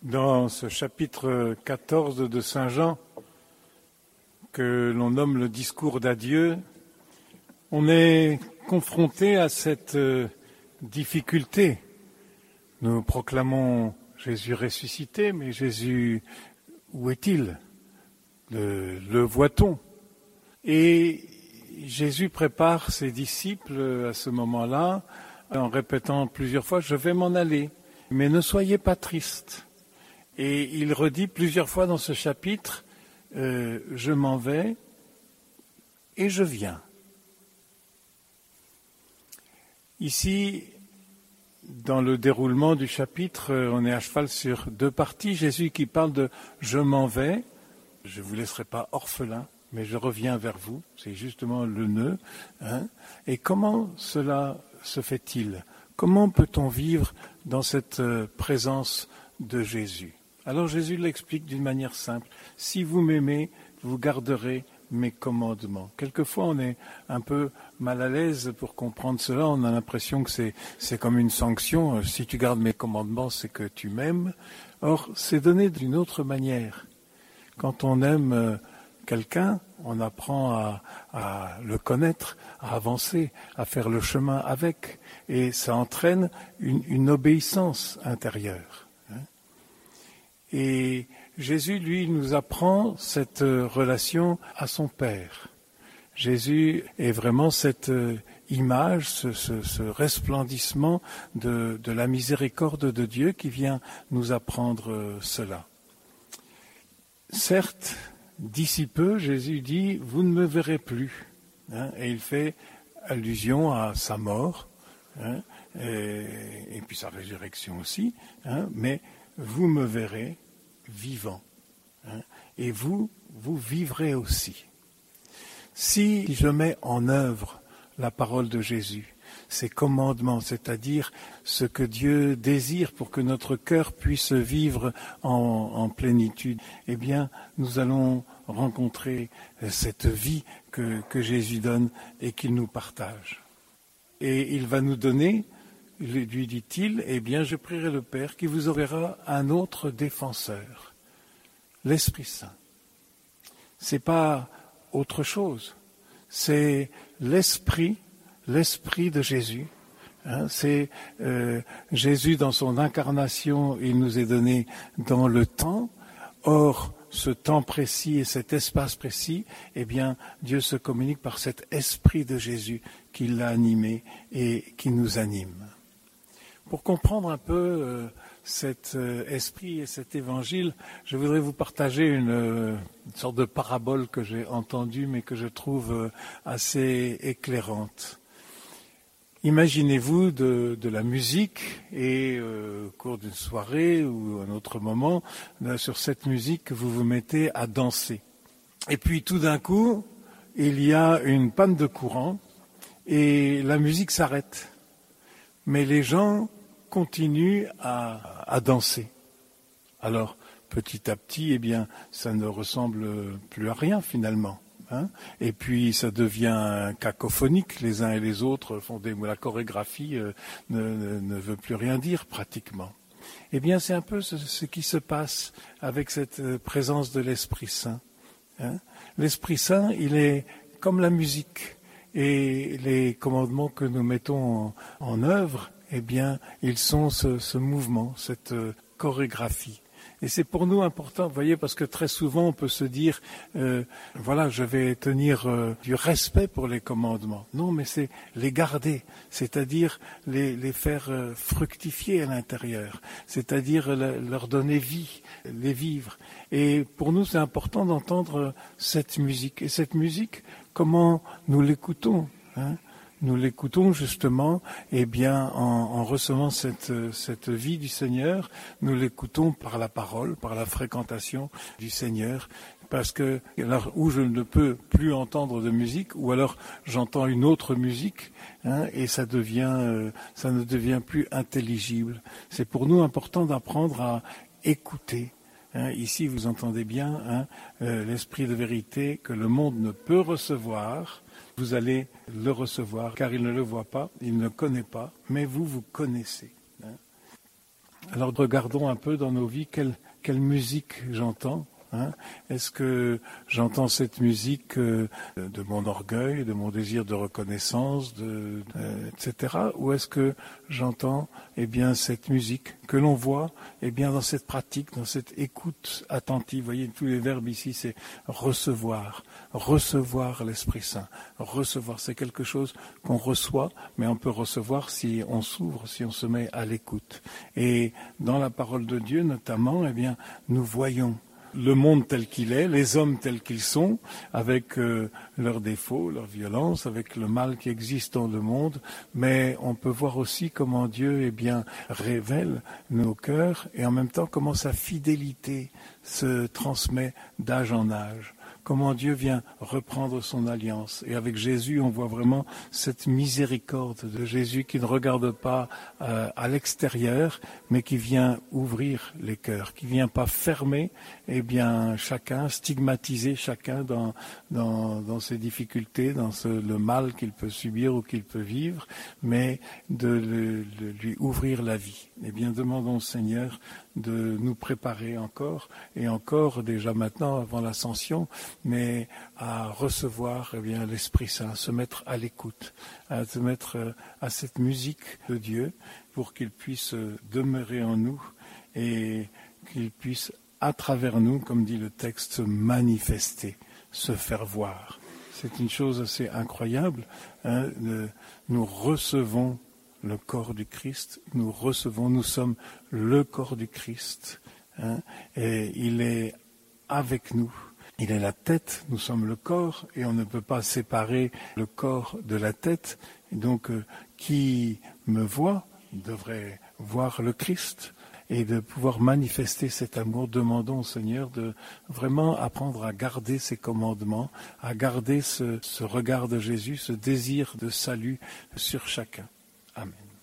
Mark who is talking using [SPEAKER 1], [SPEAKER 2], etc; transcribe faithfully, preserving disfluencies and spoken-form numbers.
[SPEAKER 1] Dans ce chapitre quatorze de Saint Jean, que l'on nomme le discours d'adieu, on est confronté à cette difficulté. Nous proclamons Jésus ressuscité, mais Jésus, où est-il? Le, le voit-on? Et Jésus prépare ses disciples à ce moment-là, en répétant plusieurs fois, je vais m'en aller, mais ne soyez pas tristes. Et il redit plusieurs fois dans ce chapitre, euh, je m'en vais et je viens. Ici, dans le déroulement du chapitre, on est à cheval sur deux parties. Jésus qui parle de « je m'en vais », je ne vous laisserai pas orphelin, mais je reviens vers vous, c'est justement le nœud. Hein. Et comment cela se fait-il? Comment peut-on vivre dans cette présence de Jésus? Alors Jésus l'explique d'une manière simple. Si vous m'aimez, vous garderez mes commandements. Quelquefois, on est un peu mal à l'aise pour comprendre cela. On a l'impression que c'est, c'est comme une sanction. Si tu gardes mes commandements, c'est que tu m'aimes. Or, c'est donné d'une autre manière. Quand on aime quelqu'un, on apprend à, à le connaître, à avancer, à faire le chemin avec. Et ça entraîne une, une obéissance intérieure. Et Jésus, lui, nous apprend cette relation à son Père. Jésus est vraiment cette image, ce, ce, ce resplendissement de, de la miséricorde de Dieu qui vient nous apprendre cela. Certes, d'ici peu, Jésus dit, vous ne me verrez plus. Hein, et il fait allusion à sa mort, hein, et, et puis sa résurrection aussi, hein, mais vous me verrez vivant. Hein, et vous, vous vivrez aussi. Si je mets en œuvre la parole de Jésus, ses commandements, c'est-à-dire ce que Dieu désire pour que notre cœur puisse vivre en, en plénitude, eh bien, nous allons rencontrer cette vie que, que Jésus donne et qu'il nous partage. Et il va nous donner, lui dit-il, eh bien, je prierai le Père qui vous enverra un autre défenseur, l'Esprit Saint. C'est pas autre chose, c'est l'Esprit, l'Esprit de Jésus. Hein, c'est euh, Jésus dans son incarnation, il nous est donné dans le temps. Or, ce temps précis et cet espace précis, eh bien, Dieu se communique par cet Esprit de Jésus qui l'a animé et qui nous anime. Pour comprendre un peu euh, cet euh, esprit et cet évangile, je voudrais vous partager une, euh, une sorte de parabole que j'ai entendue mais que je trouve euh, assez éclairante. Imaginez-vous de, de la musique et euh, au cours d'une soirée ou un autre moment, là, sur cette musique, vous vous mettez à danser. Et puis tout d'un coup, il y a une panne de courant et la musique s'arrête. Mais les gens continuent à, à danser. Alors, petit à petit, eh bien, ça ne ressemble plus à rien finalement. Hein, et puis ça devient cacophonique, les uns et les autres font des, la chorégraphie euh, ne, ne, ne veut plus rien dire pratiquement. Eh bien c'est un peu ce, ce qui se passe avec cette présence de l'Esprit Saint. Hein. L'Esprit Saint, il est comme la musique et les commandements que nous mettons en, en œuvre, eh bien ils sont ce, ce mouvement, cette euh, chorégraphie. Et c'est pour nous important, vous voyez, parce que très souvent on peut se dire, euh, voilà, je vais tenir euh, du respect pour les commandements. Non, mais c'est les garder, c'est-à-dire les, les faire euh, fructifier à l'intérieur, c'est-à-dire le, leur donner vie, les vivre. Et pour nous, c'est important d'entendre cette musique. Et cette musique, comment nous l'écoutons, hein ? Nous l'écoutons justement, eh bien, en, en recevant cette, cette vie du Seigneur, nous l'écoutons par la parole, par la fréquentation du Seigneur, parce que alors où je ne peux plus entendre de musique, ou alors j'entends une autre musique, hein, et ça devient, euh, ça ne devient plus intelligible. C'est pour nous important d'apprendre à écouter. Hein, ici, vous entendez bien hein, euh, l'esprit de vérité que le monde ne peut recevoir. Vous allez le recevoir, car il ne le voit pas, il ne le connaît pas, mais vous, vous connaissez. Hein. Alors regardons un peu dans nos vies quelle, quelle musique j'entends. Hein? Est-ce que j'entends cette musique euh, de mon orgueil, de mon désir de reconnaissance, de, euh, et cetera. Ou est-ce que j'entends eh bien, cette musique que l'on voit eh bien, dans cette pratique, dans cette écoute attentive. Vous voyez, tous les verbes ici, c'est recevoir, recevoir l'Esprit Saint. Recevoir, c'est quelque chose qu'on reçoit, mais on peut recevoir si on s'ouvre, si on se met à l'écoute. Et dans la parole de Dieu, notamment, eh bien, nous voyons le monde tel qu'il est, les hommes tels qu'ils sont, avec euh, leurs défauts, leurs violences, avec le mal qui existe dans le monde, mais on peut voir aussi comment Dieu eh bien, révèle nos cœurs et en même temps comment sa fidélité se transmet d'âge en âge. Comment Dieu vient reprendre son alliance. Et avec Jésus, on voit vraiment cette miséricorde de Jésus qui ne regarde pas euh, à l'extérieur, mais qui vient ouvrir les cœurs, qui vient pas fermer eh bien, chacun, stigmatiser chacun dans, dans, dans ses difficultés, dans ce, le mal qu'il peut subir ou qu'il peut vivre, mais de, le, de lui ouvrir la vie. Eh bien, demandons au Seigneur de nous préparer encore, et encore déjà maintenant avant l'ascension, mais à recevoir eh bien, l'Esprit Saint, à se mettre à l'écoute, à se mettre à cette musique de Dieu pour qu'il puisse demeurer en nous et qu'il puisse à travers nous, comme dit le texte, se manifester, se faire voir. C'est une chose assez incroyable. Hein, de, nous recevons le corps du Christ, nous recevons, nous sommes le corps du Christ, hein, et il est avec nous. Il est la tête, nous sommes le corps, et on ne peut pas séparer le corps de la tête. Et donc, euh, qui me voit devrait voir le Christ, et de pouvoir manifester cet amour. Demandons au Seigneur de vraiment apprendre à garder ses commandements, à garder ce, ce regard de Jésus, ce désir de salut sur chacun. Amen.